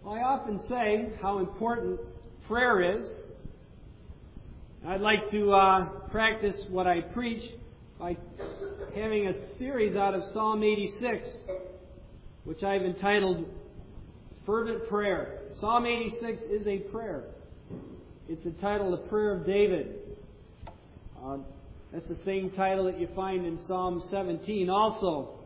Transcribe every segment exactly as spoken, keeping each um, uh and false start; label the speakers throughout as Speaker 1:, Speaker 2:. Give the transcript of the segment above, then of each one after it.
Speaker 1: Well, I often say how important prayer is. I'd like to uh, practice what I preach by having a series out of Psalm eighty-six, which I've entitled Fervent Prayer. Psalm eighty-six is a prayer. It's entitled The Prayer of David. Uh, that's the same title that you find in Psalm seventeen also.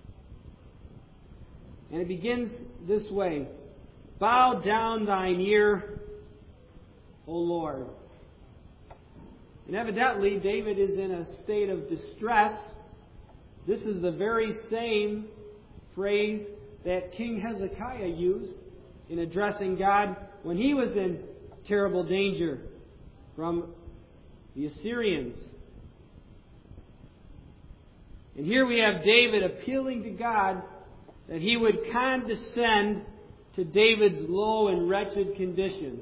Speaker 1: And it begins this way: Bow down thine ear, O Lord. And evidently, David is in a state of distress. This is the very same phrase that King Hezekiah used in addressing God when he was in terrible danger from the Assyrians. And here we have David appealing to God that he would condescend to David's low and wretched condition.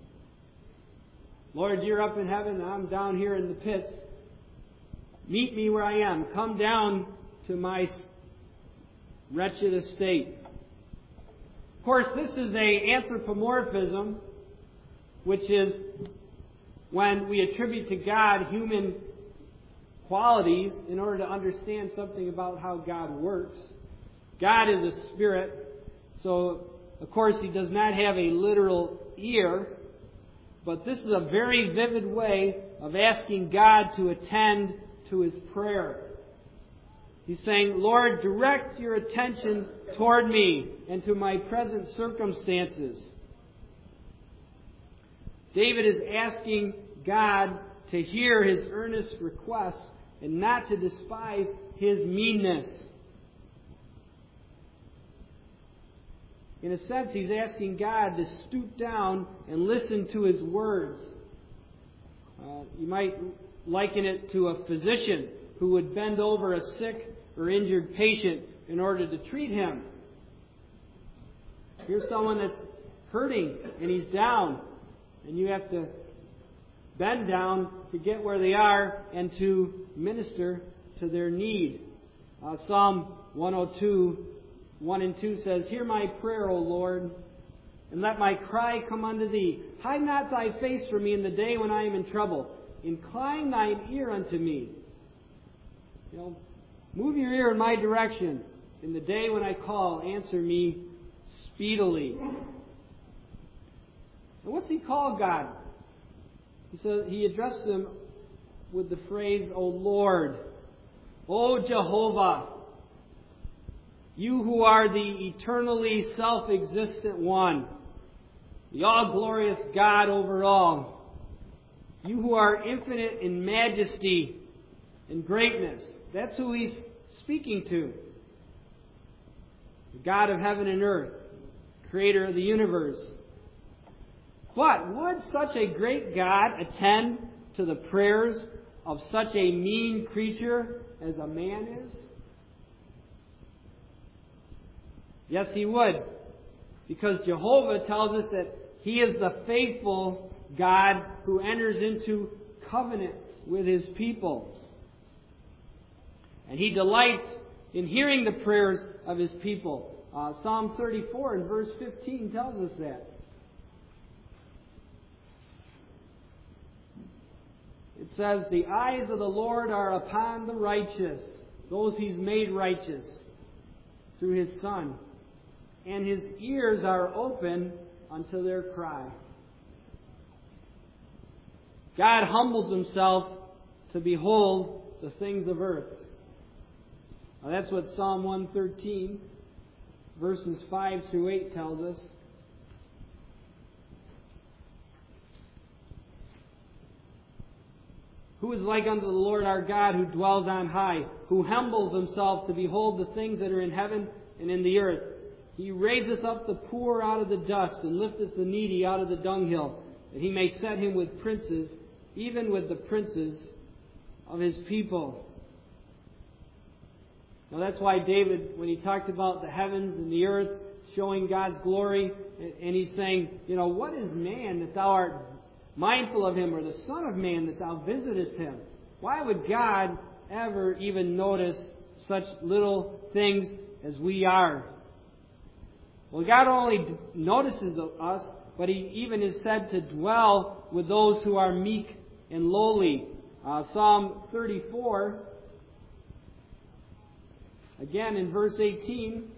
Speaker 1: Lord, you're up in heaven and I'm down here in the pits. Meet me where I am. Come down to my wretched estate. Of course, this is a anthropomorphism, which is when we attribute to God human qualities in order to understand something about how God works. God is a spirit, so of course He does not have a literal ear, but this is a very vivid way of asking God to attend to His prayer. He's saying, Lord, direct your attention toward me and to my present circumstances. David is asking God to hear his earnest requests and not to despise his meanness. In a sense, he's asking God to stoop down and listen to His words. Uh, you might liken it to a physician who would bend over a sick or injured patient in order to treat him. Here's someone that's hurting and he's down, and you have to bend down to get where they are and to minister to their need. Uh, Psalm one oh two, one and two says, Hear my prayer, O Lord, and let my cry come unto Thee. Hide not Thy face from me in the day when I am in trouble. Incline Thine ear unto me. You know, move your ear in my direction. In the day when I call, answer me speedily. And what's he call God? He says he addressed Him with the phrase, O Lord, O Jehovah, you who are the eternally self-existent one, the all-glorious God over all, you who are infinite in majesty and greatness. That's who he's speaking to. The God of heaven and earth, creator of the universe. But would such a great God attend to the prayers of such a mean creature as a man is? Yes, He would. Because Jehovah tells us that He is the faithful God who enters into covenant with His people. And He delights in hearing the prayers of His people. Uh, Psalm thirty-four and verse fifteen tells us that. It says, The eyes of the Lord are upon the righteous, those He's made righteous through His Son. And His ears are open unto their cry. God humbles Himself to behold the things of earth. Now that's what Psalm one thirteen, verses five through eight tells us. Who is like unto the Lord our God, who dwells on high, who humbles Himself to behold the things that are in heaven and in the earth? He raiseth up the poor out of the dust, and lifteth the needy out of the dunghill, that He may set him with princes, even with the princes of His people. Now that's why David, when he talked about the heavens and the earth, showing God's glory, and he's saying, you know, what is man that Thou art mindful of him, or the Son of Man that Thou visitest him? Why would God ever even notice such little things as we are? Well, God only notices us, but He even is said to dwell with those who are meek and lowly. Uh, Psalm thirty-four, again in verse eighteen,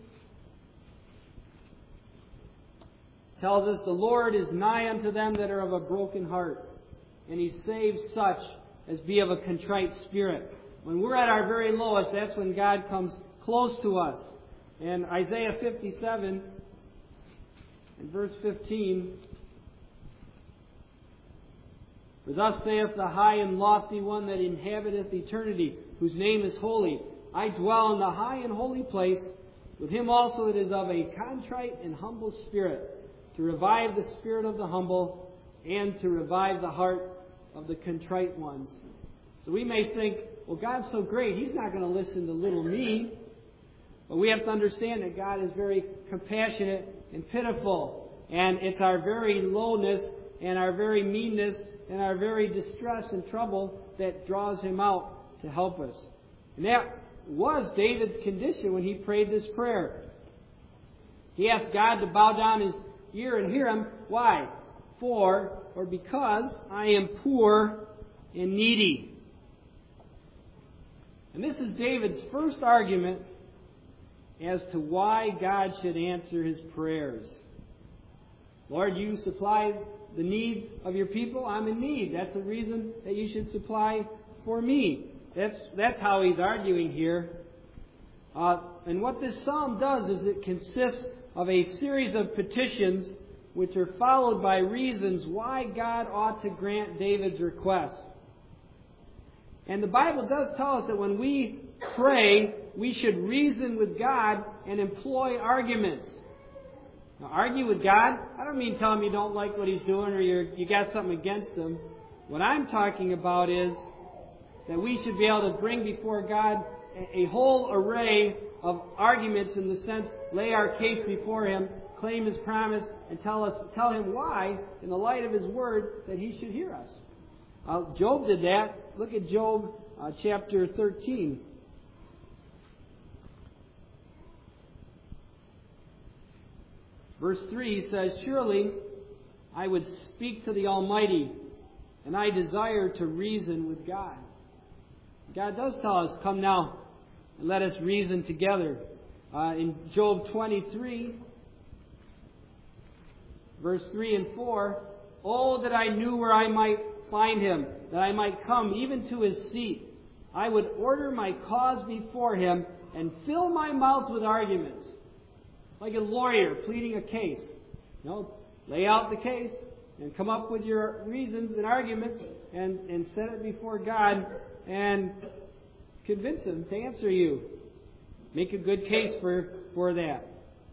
Speaker 1: tells us, the Lord is nigh unto them that are of a broken heart, and He saves such as be of a contrite spirit. When we're at our very lowest, that's when God comes close to us. And Isaiah fifty-seven, in verse fifteen, for thus saith the high and lofty one that inhabiteth eternity, whose name is holy. I dwell in the high and holy place, with him also that is of a contrite and humble spirit, to revive the spirit of the humble, and to revive the heart of the contrite ones. So we may think, well, God's so great, He's not going to listen to little me. But we have to understand that God is very compassionate and pitiful. And it's our very lowness and our very meanness and our very distress and trouble that draws Him out to help us. And that was David's condition when he prayed this prayer. He asked God to bow down His ear and hear Him. Why? For, or because, I am poor and needy. And this is David's first argument as to why God should answer his prayers. Lord, you supply the needs of your people. I'm in need. That's the reason that you should supply for me. That's, that's how he's arguing here. Uh, and what this psalm does is it consists of a series of petitions which are followed by reasons why God ought to grant David's request. And the Bible does tell us that when we pray, we should reason with God and employ arguments. Now, argue with God, I don't mean tell Him you don't like what He's doing or you're, you got something against Him. What I'm talking about is that we should be able to bring before God a, a whole array of arguments, in the sense, lay our case before Him, claim His promise, and tell us, tell Him why, in the light of His Word, that He should hear us. Uh, Job did that. Look at Job uh, chapter thirteen. Verse three, he says, surely I would speak to the Almighty, and I desire to reason with God. God does tell us, come now and let us reason together. Uh, in Job twenty-three, verse three and four, oh, that I knew where I might find him, that I might come even to his seat. I would order my cause before him and fill my mouth with arguments. Like a lawyer pleading a case. You know, lay out the case and come up with your reasons and arguments and, and set it before God and convince Him to answer you. Make a good case for, for that.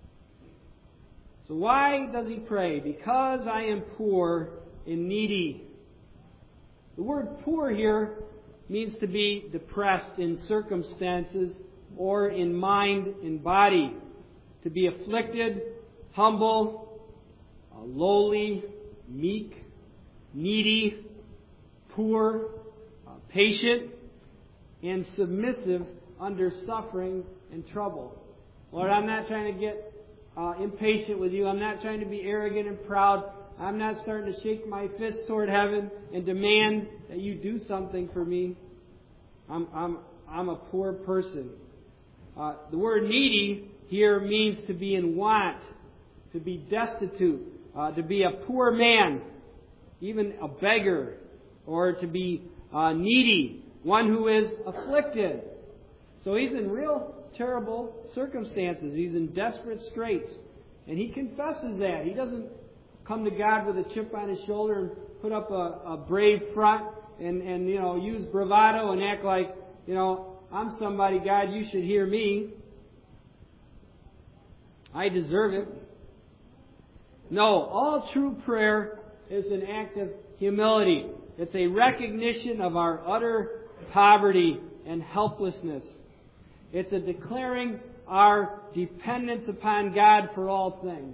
Speaker 1: So why does he pray? Because I am poor and needy. The word poor here means to be depressed in circumstances or in mind and body. To be afflicted, humble, uh, lowly, meek, needy, poor, uh, patient, and submissive under suffering and trouble. Lord, I'm not trying to get uh, impatient with you. I'm not trying to be arrogant and proud. I'm not starting to shake my fist toward heaven and demand that you do something for me. I'm I'm I'm a poor person. Uh, the word needy here means to be in want, to be destitute, uh, to be a poor man, even a beggar, or to be uh, needy, one who is afflicted. So he's in real terrible circumstances. He's in desperate straits. And he confesses that. He doesn't come to God with a chip on his shoulder and put up a, a brave front and, and, you know, use bravado and act like, you know, I'm somebody, God, you should hear me. I deserve it. No, all true prayer is an act of humility. It's a recognition of our utter poverty and helplessness. It's a declaring our dependence upon God for all things.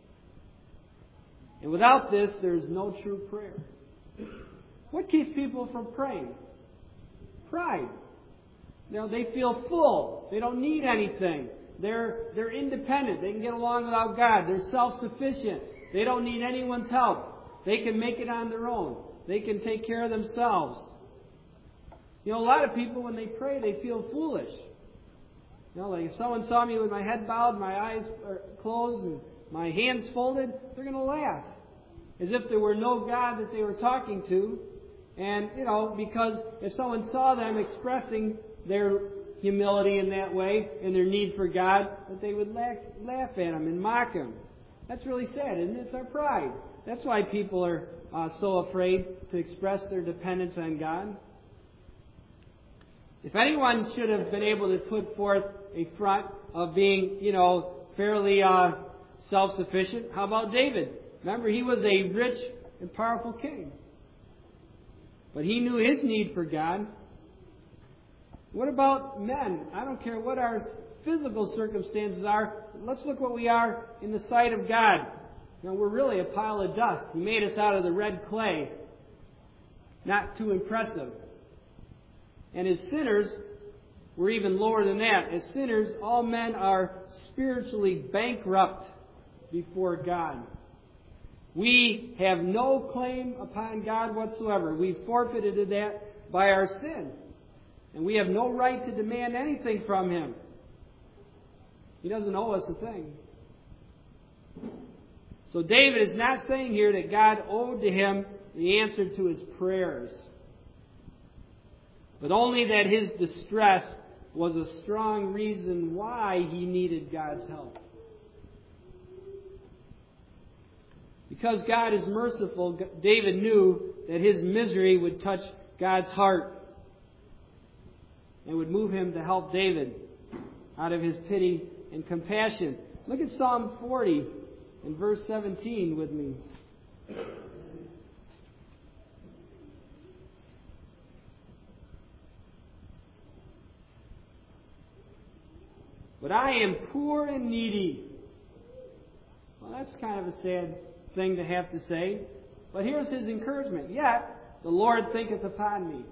Speaker 1: And without this, there is no true prayer. What keeps people from praying? Pride. You know, they feel full. They don't need anything. They're, they're independent. They can get along without God. They're self-sufficient. They don't need anyone's help. They can make it on their own. They can take care of themselves. You know, a lot of people, when they pray, they feel foolish. You know, like if someone saw me with my head bowed, my eyes closed, and my hands folded, they're going to laugh. As if there were no God that they were talking to. And, you know, because if someone saw them expressing their humility in that way and their need for God, that they would laugh, laugh at them and mock them. That's really sad, isn't it? It's our pride. That's why people are uh, so afraid to express their dependence on God. If anyone should have been able to put forth a front of being, you know, fairly uh, self-sufficient, how about David? Remember, he was a rich and powerful king. But he knew his need for God. What about men? I don't care what our physical circumstances are. Let's look what we are in the sight of God. You know, we're really a pile of dust. He made us out of the red clay. Not too impressive. And as sinners, we're even lower than that. As sinners, all men are spiritually bankrupt before God. We have no claim upon God whatsoever. We've forfeited that by our sin. And we have no right to demand anything from Him. He doesn't owe us a thing. So David is not saying here that God owed to him the answer to his prayers, but only that his distress was a strong reason why he needed God's help. Because God is merciful, David knew that his misery would touch God's heart and would move Him to help David out of His pity and compassion. Look at Psalm forty and verse seventeen with me. But I am poor and needy. Well, that's kind of a sad thing to have to say. But here's his encouragement. Yet, the Lord thinketh upon me.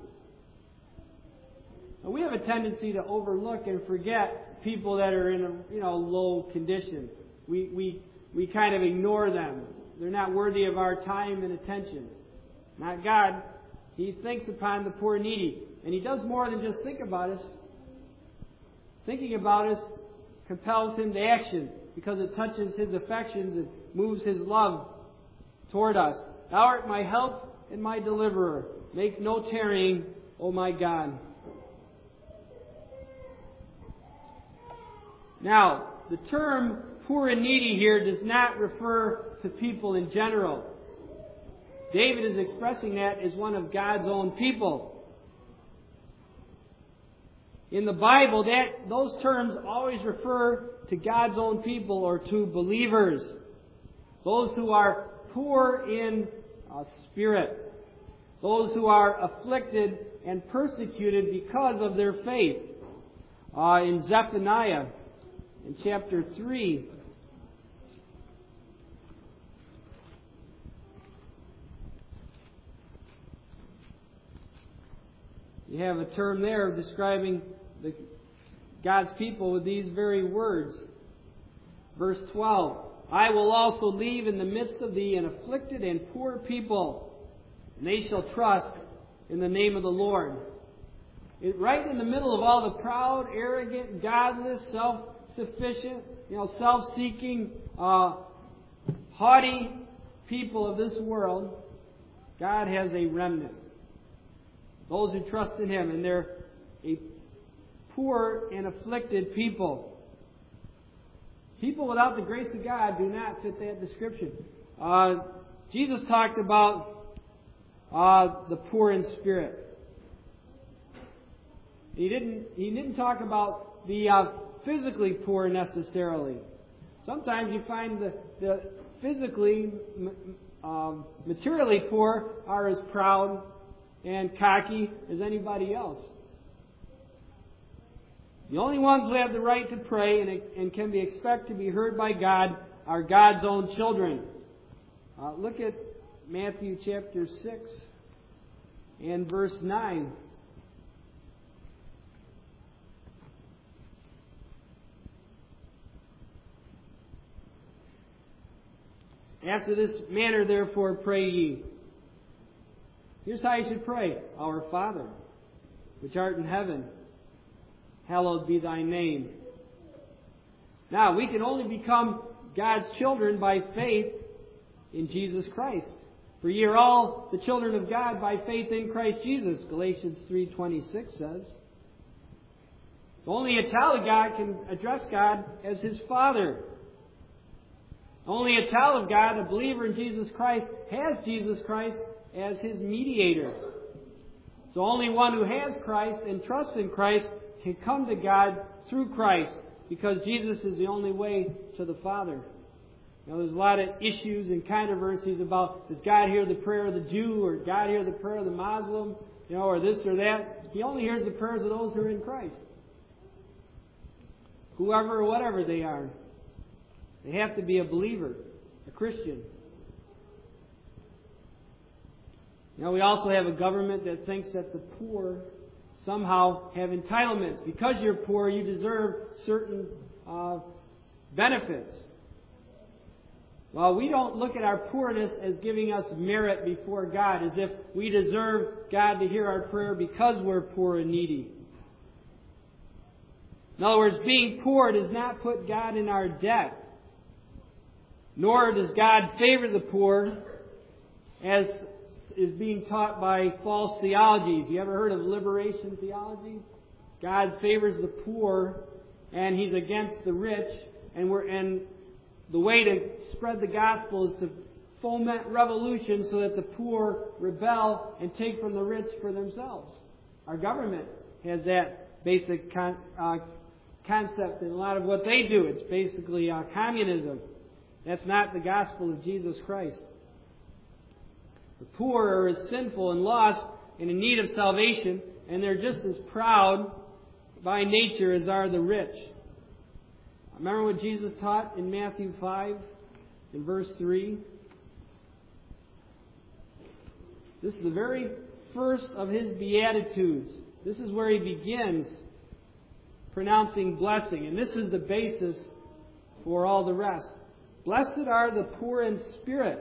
Speaker 1: Now, we have a tendency to overlook and forget people that are in a you know low condition. We, we, we kind of ignore them. They're not worthy of our time and attention. Not God. He thinks upon the poor and needy. And He does more than just think about us. Thinking about us compels Him to action because it touches His affections and moves His love toward us. Thou art my help and my deliverer. Make no tarrying, O my God. Now, the term poor and needy here does not refer to people in general. David is expressing that as one of God's own people. In the Bible, that those terms always refer to God's own people or to believers. Those who are poor in uh, spirit. Those who are afflicted and persecuted because of their faith. Uh, in Zephaniah, in chapter three, you have a term there describing the, God's people with these very words. Verse twelve, I will also leave in the midst of thee an afflicted and poor people, and they shall trust in the name of the Lord. It, right in the middle of all the proud, arrogant, godless, self-sufficient, you know, self-seeking, uh, haughty people of this world, God has a remnant. Those who trust in Him, and they're a poor and afflicted people. People without the grace of God do not fit that description. Uh, Jesus talked about uh, the poor in spirit. He didn't. He didn't talk about the uh, physically poor necessarily. Sometimes you find the, the physically, um, materially poor are as proud and cocky as anybody else. The only ones who have the right to pray and, and can be expected to be heard by God are God's own children. Uh, look at Matthew chapter six and verse nine. After this manner, therefore, pray ye. Here's how you should pray. Our Father, which art in heaven, hallowed be thy name. Now, we can only become God's children by faith in Jesus Christ. For ye are all the children of God by faith in Christ Jesus, Galatians three twenty-six says. Only a child of God can address God as his Father. Only a child of God, a believer in Jesus Christ, has Jesus Christ as his mediator. So only one who has Christ and trusts in Christ can come to God through Christ, because Jesus is the only way to the Father. Now, there's a lot of issues and controversies about, does God hear the prayer of the Jew, or God hear the prayer of the Muslim, you know, or this or that? He only hears the prayers of those who are in Christ. Whoever or whatever they are. They have to be a believer, a Christian. Now, we also have a government that thinks that the poor somehow have entitlements. Because you're poor, you deserve certain uh, benefits. Well, we don't look at our poorness as giving us merit before God, as if we deserve God to hear our prayer because we're poor and needy. In other words, being poor does not put God in our debt. Nor does God favor the poor, as is being taught by false theologies. You ever heard of liberation theology? God favors the poor, and He's against the rich, and we're and the way to spread the gospel is to foment revolution so that the poor rebel and take from the rich for themselves. Our government has that basic con, uh, concept in a lot of what they do. It's basically uh, communism. That's not the gospel of Jesus Christ. The poor are as sinful and lost and in need of salvation, and they're just as proud by nature as are the rich. Remember what Jesus taught in Matthew five, in verse three? This is the very first of His Beatitudes. This is where He begins pronouncing blessing, and this is the basis for all the rest. Blessed are the poor in spirit,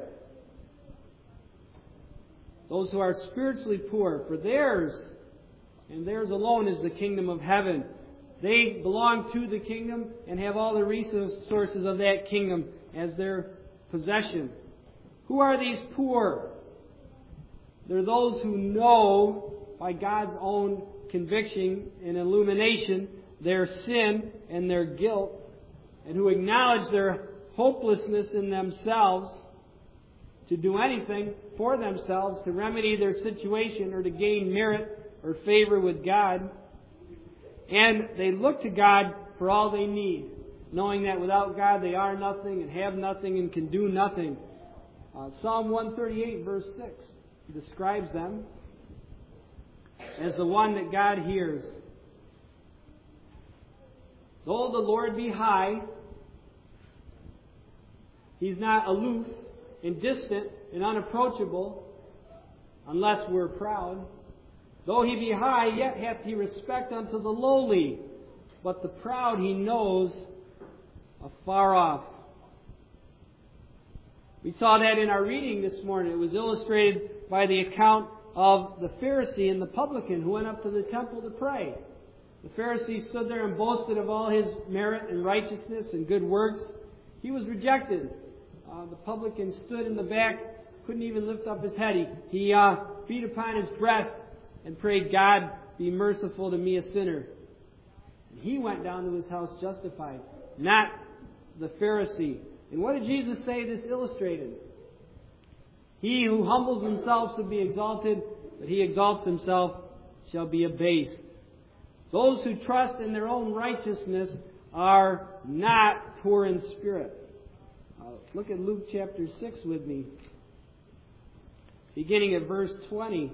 Speaker 1: those who are spiritually poor, for theirs, and theirs alone, is the kingdom of heaven. They belong to the kingdom and have all the resources of that kingdom as their possession. Who are these poor? They're those who know by God's own conviction and illumination their sin and their guilt, and who acknowledge their hopelessness in themselves to do anything for themselves to remedy their situation or to gain merit or favor with God. And they look to God for all they need, knowing that without God they are nothing and have nothing and can do nothing. Uh, Psalm one thirty-eight, verse six, describes them as the one that God hears. Though the Lord be high, He's not aloof and distant and unapproachable unless we're proud. Though He be high, yet hath He respect unto the lowly, but the proud He knows afar off. We saw that in our reading this morning. It was illustrated by the account of the Pharisee and the publican who went up to the temple to pray. The Pharisee stood there and boasted of all his merit and righteousness and good works. He was rejected. Uh, the publican stood in the back, couldn't even lift up his head. He, he uh, beat upon his breast and prayed, God, be merciful to me, a sinner. And he went down to his house justified, not the Pharisee. And what did Jesus say this illustrated? He who humbles himself shall be exalted, but he exalts himself shall be abased. Those who trust in their own righteousness are not poor in spirit. Uh, look at Luke chapter six with me, beginning at verse twenty.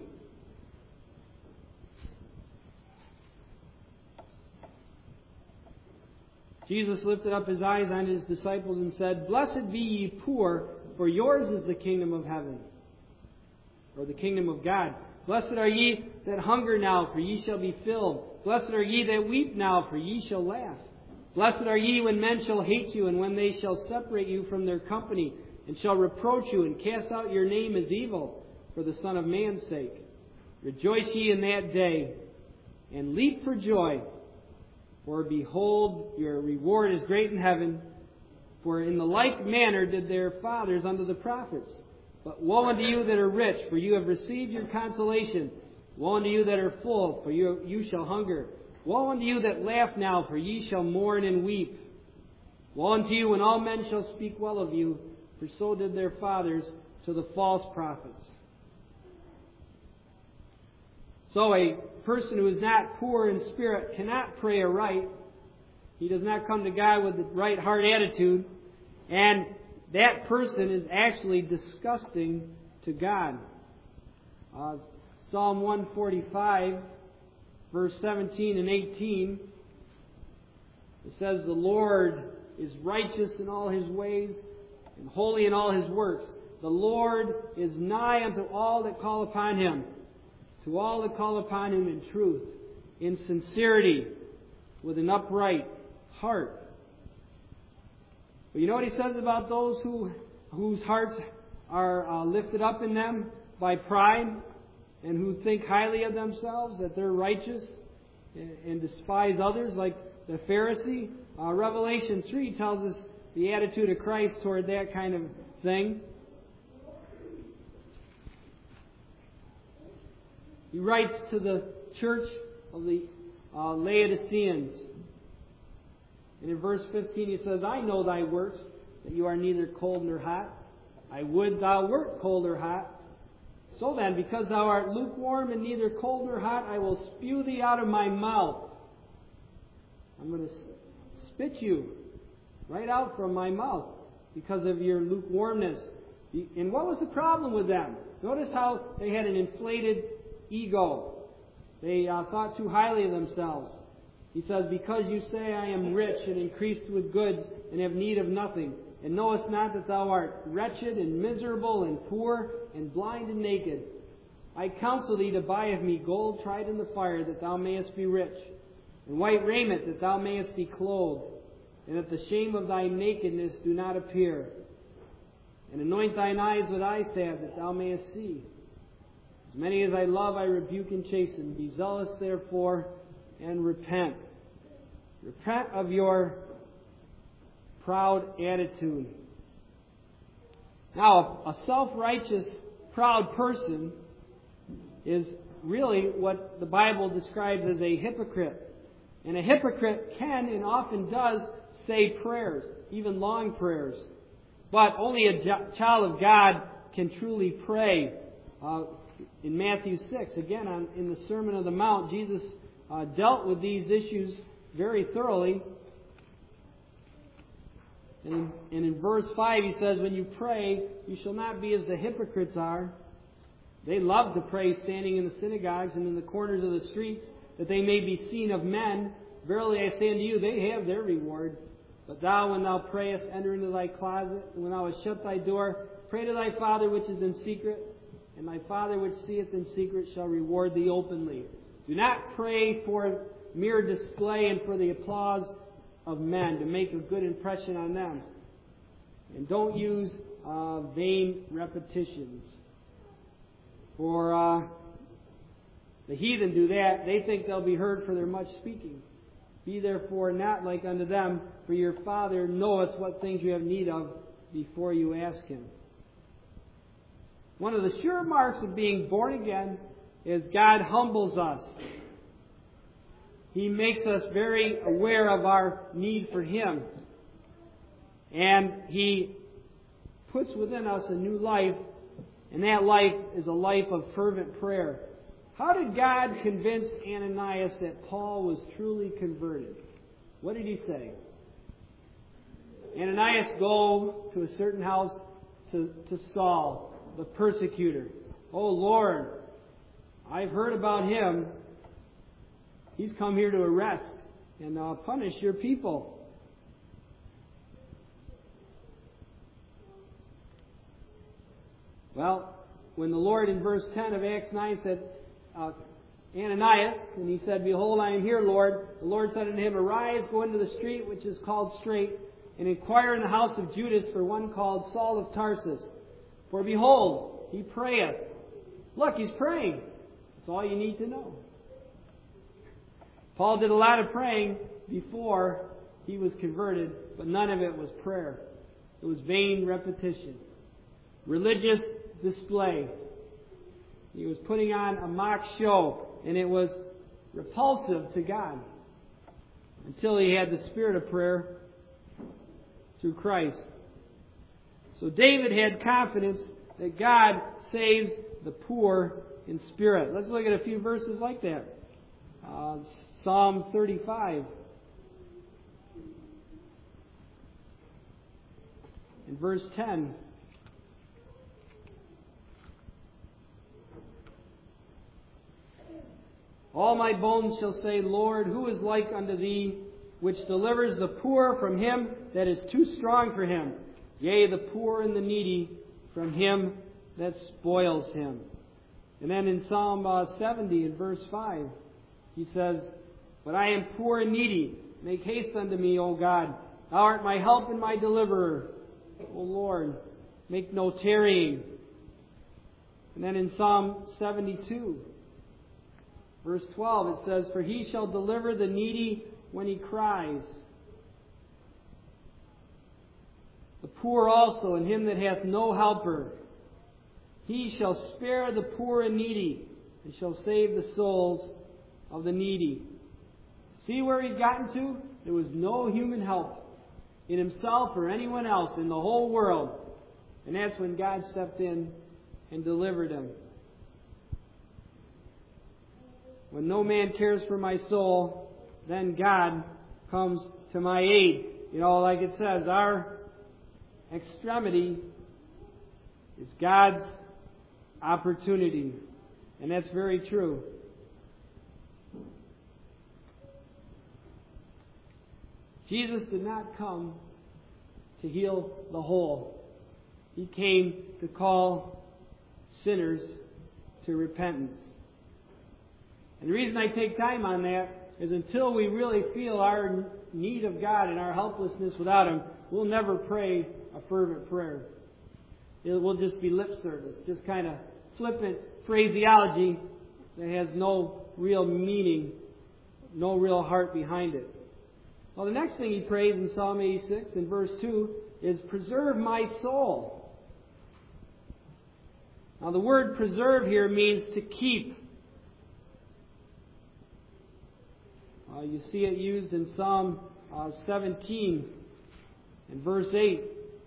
Speaker 1: Jesus lifted up His eyes on His disciples and said, Blessed be ye poor, for yours is the kingdom of heaven, or the kingdom of God. Blessed are ye that hunger now, for ye shall be filled. Blessed are ye that weep now, for ye shall laugh. Blessed are ye when men shall hate you, and when they shall separate you from their company, and shall reproach you, and cast out your name as evil for the Son of Man's sake. Rejoice ye in that day, and leap for joy, for behold, your reward is great in heaven. For in the like manner did their fathers unto the prophets. But woe unto you that are rich, for you have received your consolation. Woe unto you that are full, for you, you shall hunger. Woe unto you that laugh now, for ye shall mourn and weep. Woe unto you when all men shall speak well of you, for so did their fathers to the false prophets. So a person who is not poor in spirit cannot pray aright. He does not come to God with the right heart attitude. And that person is actually disgusting to God. Uh, Psalm one forty-five, verse seventeen and eighteen, it says, The Lord is righteous in all His ways, and holy in all His works. The Lord is nigh unto all that call upon Him, to all that call upon Him in truth, in sincerity, with an upright heart. But you know what He says about those who whose hearts are uh, lifted up in them by pride, and who think highly of themselves, that they're righteous, and, and despise others, like the Pharisee? Uh, Revelation three tells us the attitude of Christ toward that kind of thing. He writes to the church of the uh, Laodiceans. And in verse fifteen he says, I know thy works, that you are neither cold nor hot. I would thou wert cold or hot. So then, because thou art lukewarm and neither cold nor hot, I will spew thee out of my mouth. I'm going to spit you right out from my mouth because of your lukewarmness. And what was the problem with them? Notice how they had an inflated ego. They uh, thought too highly of themselves. He says, Because you say, I am rich and increased with goods and have need of nothing, and knowest not that thou art wretched and miserable and poor and blind and naked. I counsel thee to buy of me gold tried in the fire, that thou mayest be rich, and white raiment, that thou mayest be clothed, and that the shame of thy nakedness do not appear. And anoint thine eyes with eye salve, that thou mayest see. As many as I love, I rebuke and chasten. Be zealous, therefore, and repent. Repent of your proud attitude. Now, a self-righteous, proud person is really what the Bible describes as a hypocrite. And a hypocrite can and often does say prayers, even long prayers. But only a child of God can truly pray. Uh, in Matthew six, again, on, in the Sermon on the Mount, Jesus uh, dealt with these issues very thoroughly. And in, and in verse five he says, When you pray, you shall not be as the hypocrites are. They love to pray standing in the synagogues and in the corners of the streets, that they may be seen of men. Verily I say unto you, they have their reward. But thou, when thou prayest, enter into thy closet, and when thou hast shut thy door, pray to thy Father which is in secret, and thy Father which seeth in secret shall reward thee openly. Do not pray for mere display and for the applause of men, to make a good impression on them. And don't use uh, vain repetitions. For uh, the heathen do that. They think they'll be heard for their much speaking. Be therefore not like unto them, for your Father knoweth what things you have need of before you ask Him. One of the sure marks of being born again is God humbles us. He makes us very aware of our need for Him. And He puts within us a new life, and that life is a life of fervent prayer. How did God convince Ananias that Paul was truly converted? What did He say? Ananias, go to a certain house to, to Saul, the persecutor. Oh Lord, I've heard about him. He's come here to arrest and uh, punish your people. Well, when the Lord in verse ten of Acts nine said, uh, Ananias, and he said, Behold, I am here, Lord. The Lord said unto him, Arise, go into the street which is called Straight, and inquire in the house of Judas for one called Saul of Tarsus. For behold, he prayeth. Look, he's praying. That's all you need to know. Paul did a lot of praying before he was converted, but none of it was prayer. It was vain repetition. Religious display. He was putting on a mock show, and it was repulsive to God until he had the spirit of prayer through Christ. So David had confidence that God saves the poor in spirit. Let's look at a few verses like that. Uh, Psalm thirty-five. In verse ten. All my bones shall say, Lord, who is like unto thee, which delivers the poor from him that is too strong for him? Yea, the poor and the needy from him that spoils him. And then in Psalm uh, seventy, in verse five, he says, But I am poor and needy. Make haste unto me, O God. Thou art my help and my deliverer. O Lord, make no tarrying. And then in Psalm seventy-two, verse twelve, it says, For he shall deliver the needy when he cries. The poor also, and him that hath no helper. He shall spare the poor and needy, and shall save the souls of the needy. See where he'd gotten to? There was no human help in himself or anyone else in the whole world. And that's when God stepped in and delivered him. When no man cares for my soul, then God comes to my aid. You know, like it says, our extremity is God's opportunity. And that's very true. Jesus did not come to heal the whole. He came to call sinners to repentance. And the reason I take time on that is until we really feel our need of God and our helplessness without Him, we'll never pray a fervent prayer. It will just be lip service, just kind of flippant phraseology that has no real meaning, no real heart behind it. Well, the next thing he prays in Psalm eighty-six, in verse two, is preserve my soul. Now, the word preserve here means to keep. Uh, you see it used in Psalm uh, seventeen, in verse eight.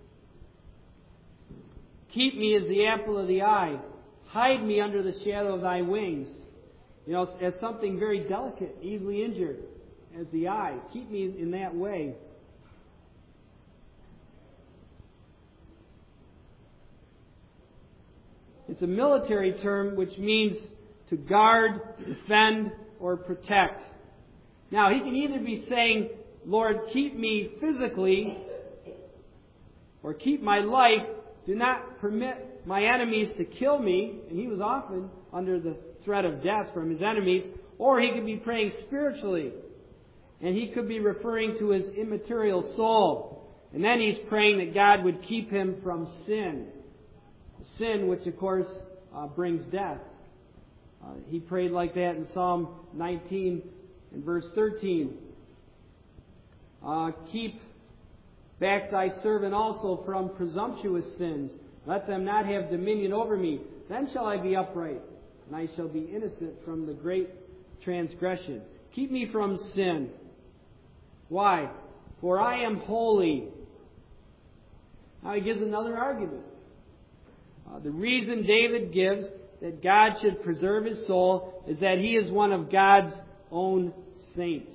Speaker 1: Keep me as the apple of the eye. Hide me under the shadow of thy wings. You know, as something very delicate, easily injured, as the eye. Keep me in that way. It's a military term which means to guard, defend, or protect. Now, he can either be saying, Lord, keep me physically, or keep my life. Do not permit my enemies to kill me. And he was often under the threat of death from his enemies. Or he could be praying spiritually. And he could be referring to his immaterial soul. And then he's praying that God would keep him from sin. Sin, which of course uh, brings death. Uh, he prayed like that in Psalm nineteen and verse thirteen. Uh, keep back thy servant also from presumptuous sins. Let them not have dominion over me. Then shall I be upright, and I shall be innocent from the great transgression. Keep me from sin. Why? For I am holy. Now he gives another argument. Uh, the reason David gives that God should preserve his soul is that he is one of God's own saints.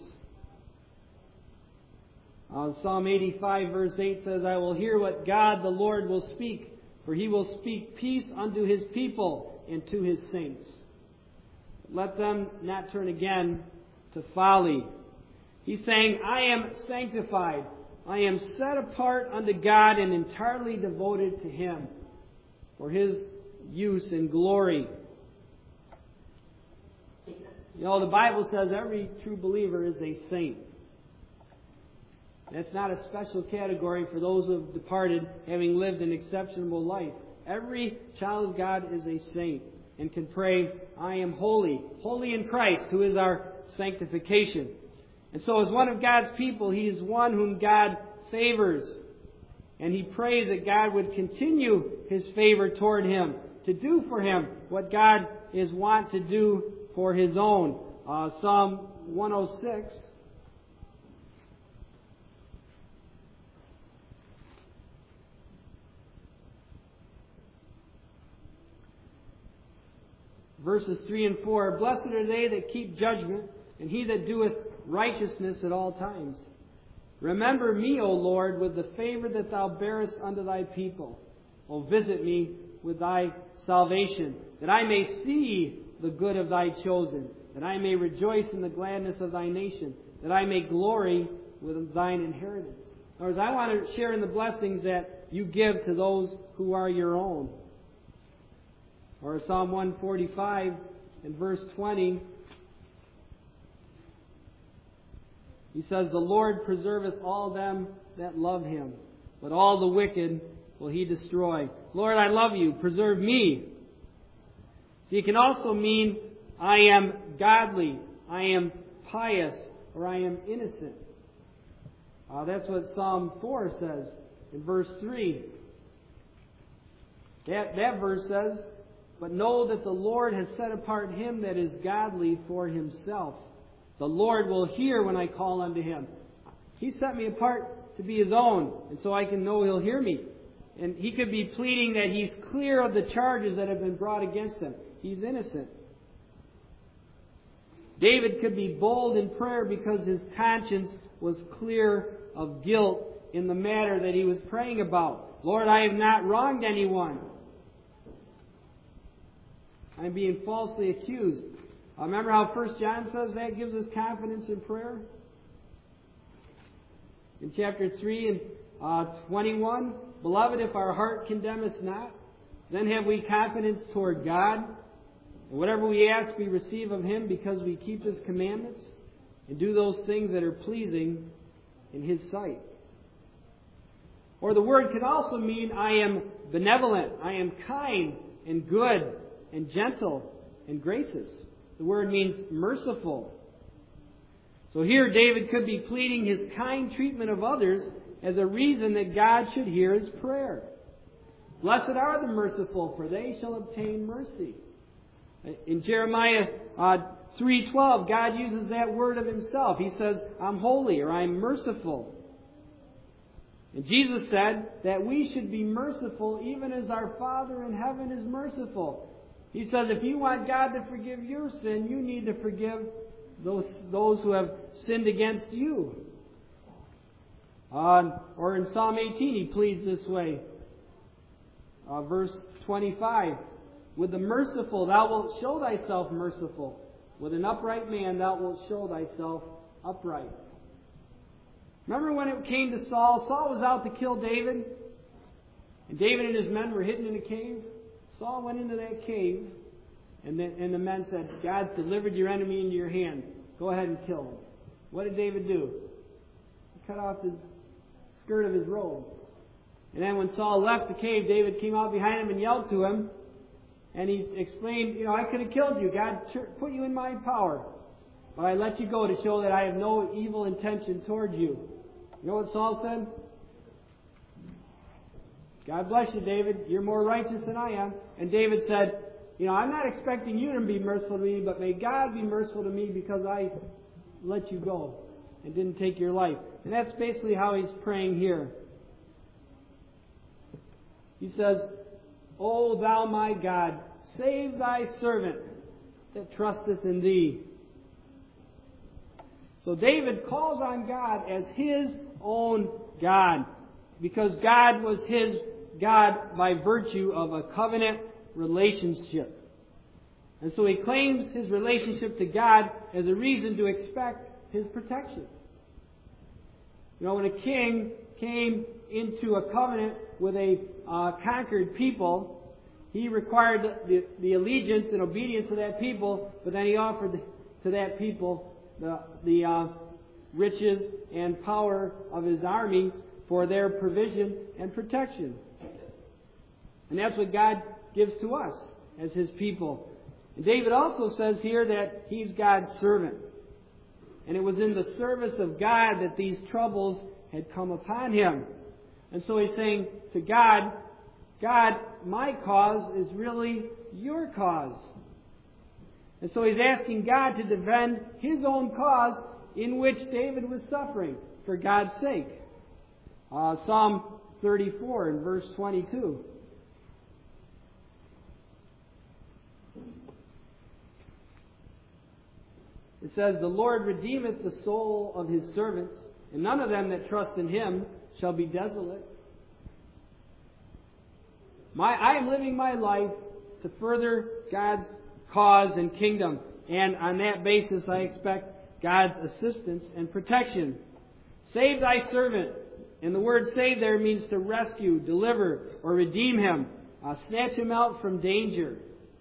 Speaker 1: Uh, Psalm eighty-five verse eight says, I will hear what God the Lord will speak, for he will speak peace unto his people and to his saints. Let them not turn again to folly. He's saying, I am sanctified. I am set apart unto God and entirely devoted to Him for His use and glory. You know, the Bible says every true believer is a saint. That's not a special category for those who have departed, having lived an exceptional life. Every child of God is a saint and can pray, I am holy, holy in Christ, who is our sanctification. And so as one of God's people, he is one whom God favors. And he prays that God would continue His favor toward him, to do for him what God is wont to do for His own. Uh, Psalm one oh six. Verses three and four, Blessed are they that keep judgment, and he that doeth righteousness at all times. Remember me, O Lord, with the favor that Thou bearest unto Thy people. O visit me with Thy salvation, that I may see the good of Thy chosen, that I may rejoice in the gladness of Thy nation, that I may glory with Thine inheritance. In other words, I want to share in the blessings that You give to those who are Your own. Or Psalm one forty-five and verse twenty, he says, The Lord preserveth all them that love Him, but all the wicked will He destroy. Lord, I love You, preserve me. See, it can also mean I am godly, I am pious, or I am innocent. Uh, that's what Psalm four says in verse three. That, that verse says, But know that the Lord has set apart him that is godly for Himself. The Lord will hear when I call unto Him. He set me apart to be His own, and so I can know He'll hear me. And he could be pleading that he's clear of the charges that have been brought against him. He's innocent. David could be bold in prayer because his conscience was clear of guilt in the matter that he was praying about. Lord, I have not wronged anyone. I'm being falsely accused. Uh, remember how First John says that gives us confidence in prayer? In chapter three and uh, twenty-one, Beloved, if our heart condemn us not, then have we confidence toward God. And whatever we ask, we receive of Him because we keep His commandments and do those things that are pleasing in His sight. Or the word can also mean I am benevolent, I am kind and good and gentle and gracious. The word means merciful. So here David could be pleading his kind treatment of others as a reason that God should hear his prayer. Blessed are the merciful, for they shall obtain mercy. In Jeremiah uh, three twelve, God uses that word of Himself. He says, I'm holy, or I'm merciful. And Jesus said that we should be merciful even as our Father in heaven is merciful. He says if you want God to forgive your sin, you need to forgive those, those who have sinned against you. Uh, or in Psalm eighteen, he pleads this way. Uh, verse twenty-five. With the merciful thou wilt show thyself merciful. With an upright man thou wilt show thyself upright. Remember when it came to Saul? Saul was out to kill David. And David and his men were hidden in a cave. Saul went into that cave. And, then, and the men said, God's delivered your enemy into your hand. Go ahead and kill him. What did David do? He cut off his skirt of his robe. And then when Saul left the cave, David came out behind him and yelled to him. And he explained, you know, I could have killed you. God put you in my power. But I let you go to show that I have no evil intention toward you. You know what Saul said? God bless you, David. You're more righteous than I am. And David said, you know, I'm not expecting you to be merciful to me, but may God be merciful to me because I let you go and didn't take your life. And that's basically how he's praying here. He says, O thou my God, save thy servant that trusteth in thee. So David calls on God as his own God, because God was his God by virtue of a covenant relationship. And so he claims his relationship to God as a reason to expect His protection. You know, when a king came into a covenant with a uh, conquered people, he required the, the, the allegiance and obedience of that people, but then he offered to that people the, the uh, riches and power of his armies for their provision and protection. And that's what God gives to us as his people. And David also says here that he's God's servant. And it was in the service of God that these troubles had come upon him. And so he's saying to God, God, my cause is really your cause. And so he's asking God to defend his own cause in which David was suffering for God's sake. Uh, Psalm thirty-four and verse twenty-two. It says, the Lord redeemeth the soul of his servants, and none of them that trust in him shall be desolate. My, I am living my life to further God's cause and kingdom. And on that basis, I expect God's assistance and protection. Save thy servant. And the word save there means to rescue, deliver, or redeem him. Uh, snatch him out from danger.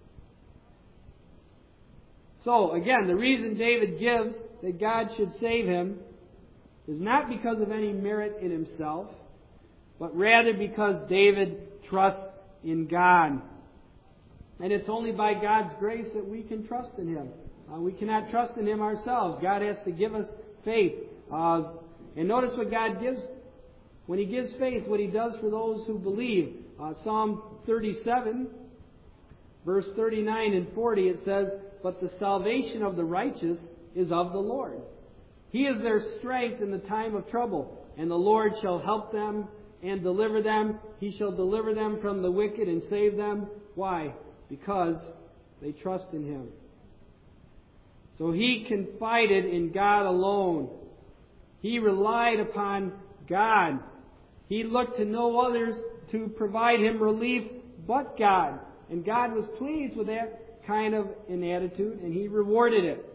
Speaker 1: So, again, the reason David gives that God should save him is not because of any merit in himself, but rather because David trusts in God. And it's only by God's grace that we can trust in him. Uh, we cannot trust in him ourselves. God has to give us faith. Uh, and notice what God gives. When he gives faith, what he does for those who believe. Uh, Psalm thirty-seven, verse thirty-nine and forty, it says, but the salvation of the righteous is of the Lord. He is their strength in the time of trouble, and the Lord shall help them and deliver them. He shall deliver them from the wicked and save them. Why? Because they trust in him. So he confided in God alone. He relied upon God. He looked to no others to provide him relief but God. And God was pleased with that kind of an attitude, and he rewarded it.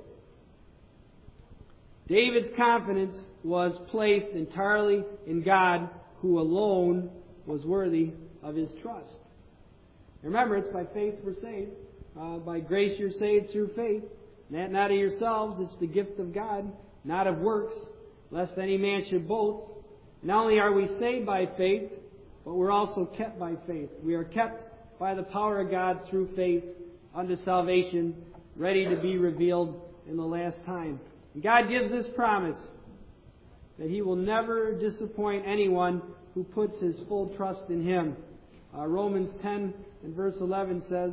Speaker 1: David's confidence was placed entirely in God, who alone was worthy of his trust. Remember, it's by faith we're saved. Uh, by grace you're saved through faith. That not of yourselves, it's the gift of God, not of works, lest any man should boast. Not only are we saved by faith, but we're also kept by faith. We are kept by the power of God through faith unto salvation, ready to be revealed in the last time. And God gives this promise that he will never disappoint anyone who puts his full trust in him. Uh, Romans ten and verse eleven says,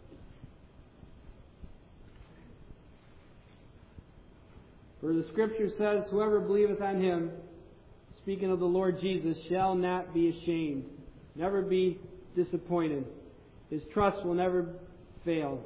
Speaker 1: for the Scripture says, whoever believeth on him, speaking of the Lord Jesus, shall not be ashamed, never be disappointed. His trust will never fail.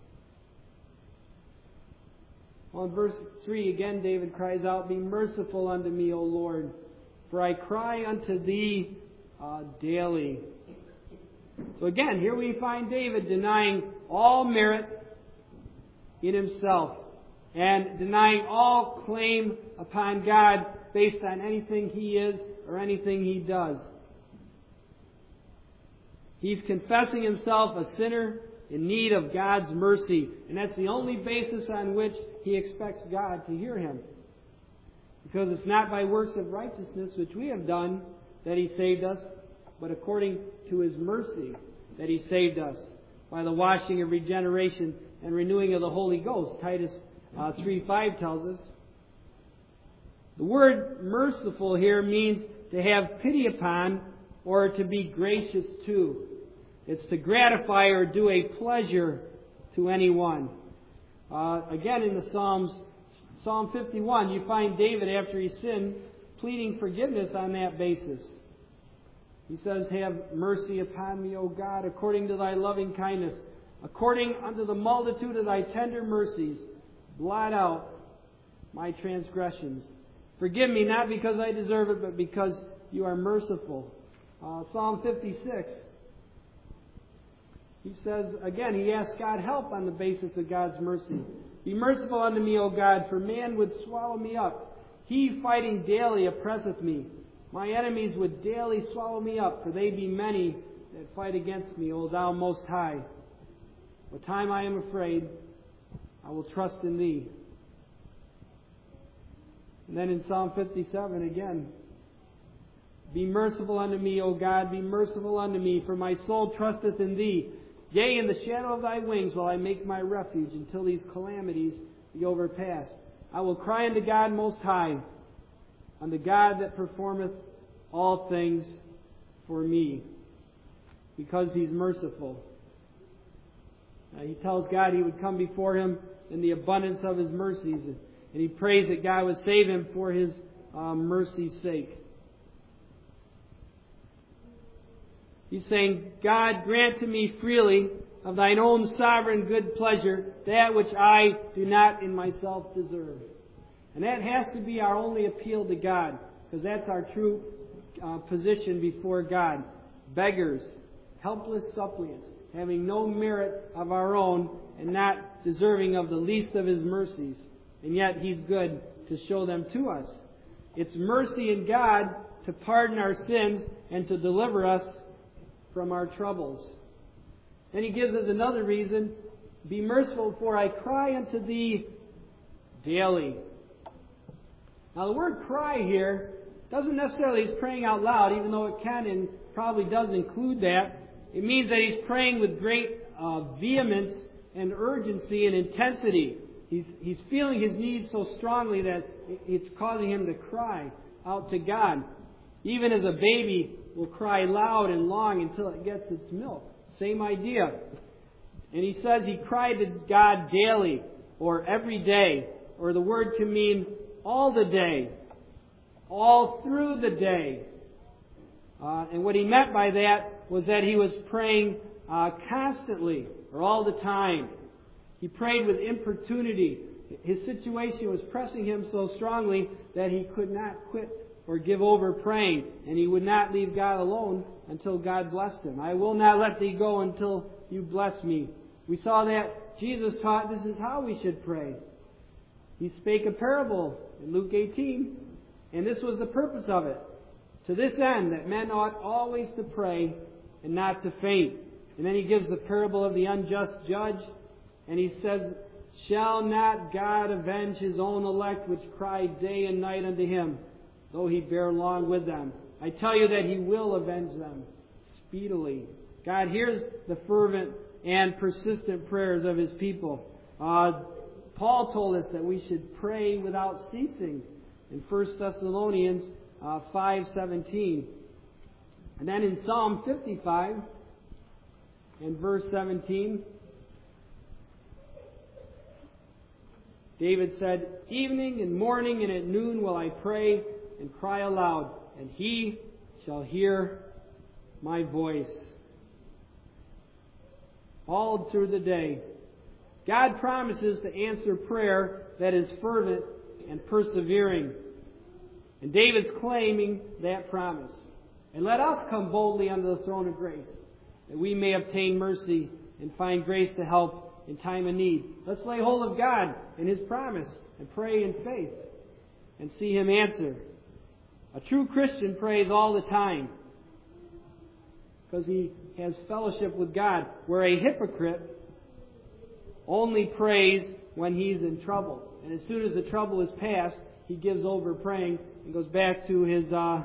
Speaker 1: Well, in verse three, again, David cries out, be merciful unto me, O Lord, for I cry unto thee uh, daily. So again, here we find David denying all merit in himself and denying all claim upon God based on anything he is or anything he does. He's confessing himself a sinner in need of God's mercy. And that's the only basis on which he expects God to hear him. Because it's not by works of righteousness which we have done that he saved us, but according to his mercy that he saved us by the washing of regeneration and renewing of the Holy Ghost. Titus uh, three five tells us. The word merciful here means to have pity upon or to be gracious to. It's to gratify or do a pleasure to anyone. Uh, again, in the Psalms, Psalm fifty-one, you find David, after he sinned, pleading forgiveness on that basis. He says, have mercy upon me, O God, according to thy loving kindness, according unto the multitude of thy tender mercies, blot out my transgressions. Forgive me, not because I deserve it, but because you are merciful. Uh, Psalm fifty-six, he says, again, he asks God help on the basis of God's mercy. Be merciful unto me, O God, for man would swallow me up. He fighting daily oppresseth me. My enemies would daily swallow me up, for they be many that fight against me, O thou most high. What time I am afraid, I will trust in thee. And then in Psalm fifty-seven again, be merciful unto me, O God, be merciful unto me, for my soul trusteth in Thee. Yea, in the shadow of Thy wings will I make my refuge until these calamities be overpast. I will cry unto God Most High, unto God that performeth all things for me, because He's merciful. Uh, he tells God He would come before Him in the abundance of His mercies, and he prays that God would save him for His uh, mercy's sake. He's saying, God, grant to me freely of Thine own sovereign good pleasure that which I do not in myself deserve. And that has to be our only appeal to God, because that's our true uh, position before God. Beggars, helpless suppliants, having no merit of our own and not deserving of the least of His mercies. And yet He's good to show them to us. It's mercy in God to pardon our sins and to deliver us from our troubles. Then He gives us another reason. Be merciful, for I cry unto Thee daily. Now the word cry here doesn't necessarily he's praying out loud, even though it can and probably does include that. It means that he's praying with great uh, vehemence and urgency and intensity. He's, he's feeling his needs so strongly that it's causing him to cry out to God. Even as a baby will cry loud and long until it gets its milk. Same idea. And he says he cried to God daily or every day. Or the word can mean all the day. All through the day. Uh, and what he meant by that was that he was praying uh, constantly or all the time. He prayed with importunity. His situation was pressing him so strongly that he could not quit or give over praying. And he would not leave God alone until God blessed him. I will not let Thee go until You bless me. We saw that Jesus taught this is how we should pray. He spake a parable in Luke eighteen. And this was the purpose of it. To this end, that men ought always to pray and not to faint. And then He gives the parable of the unjust judge. And He says, shall not God avenge His own elect which cry day and night unto Him, though He bear long with them? I tell you that He will avenge them speedily. God hears the fervent and persistent prayers of His people. Uh, Paul told us that we should pray without ceasing in First Thessalonians uh, five seventeen. And then in Psalm fifty-five, in verse seventeen, David said, evening and morning and at noon will I pray and cry aloud, and He shall hear my voice. All through the day. God promises to answer prayer that is fervent and persevering. And David's claiming that promise. And let us come boldly unto the throne of grace, that we may obtain mercy and find grace to help in time of need. Let's lay hold of God and His promise and pray in faith and see Him answer. A true Christian prays all the time because he has fellowship with God, where a hypocrite only prays when he's in trouble. And as soon as the trouble is past, he gives over praying and goes back to his uh,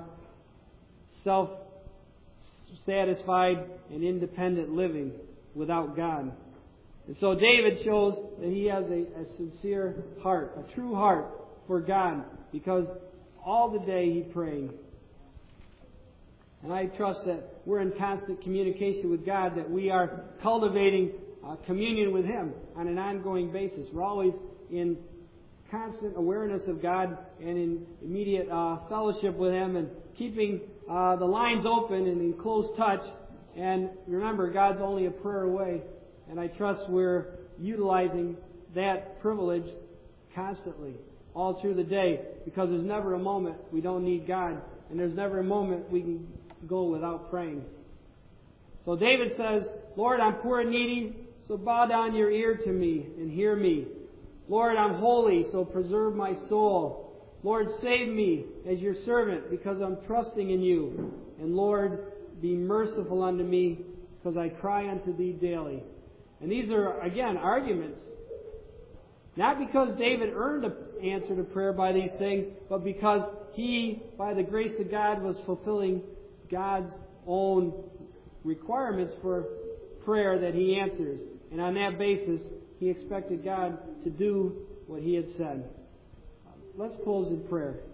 Speaker 1: self-satisfied and independent living without God. And so David shows that he has a, a sincere heart, a true heart for God, because all the day he prayed. And I trust that we're in constant communication with God, that we are cultivating uh, communion with Him on an ongoing basis. We're always in constant awareness of God and in immediate uh, fellowship with Him and keeping uh, the lines open and in close touch. And remember, God's only a prayer away. And I trust we're utilizing that privilege constantly, all through the day, because there's never a moment we don't need God, and there's never a moment we can go without praying. So David says, Lord, I'm poor and needy, so bow down your ear to me and hear me. Lord, I'm holy, so preserve my soul. Lord, save me as your servant, because I'm trusting in you. And Lord, be merciful unto me, because I cry unto thee daily. And these are, again, arguments. Not because David earned an answer to prayer by these things, but because he, by the grace of God, was fulfilling God's own requirements for prayer that he answers. And on that basis, he expected God to do what he had said. Let's close in prayer.